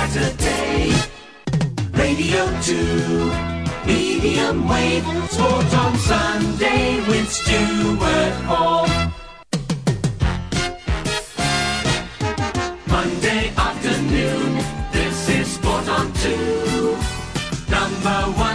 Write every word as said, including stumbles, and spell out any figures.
Saturday. Radio two, medium wave, sport on Sunday with Stuart Hall. Monday afternoon, this is Sport on two. Number one.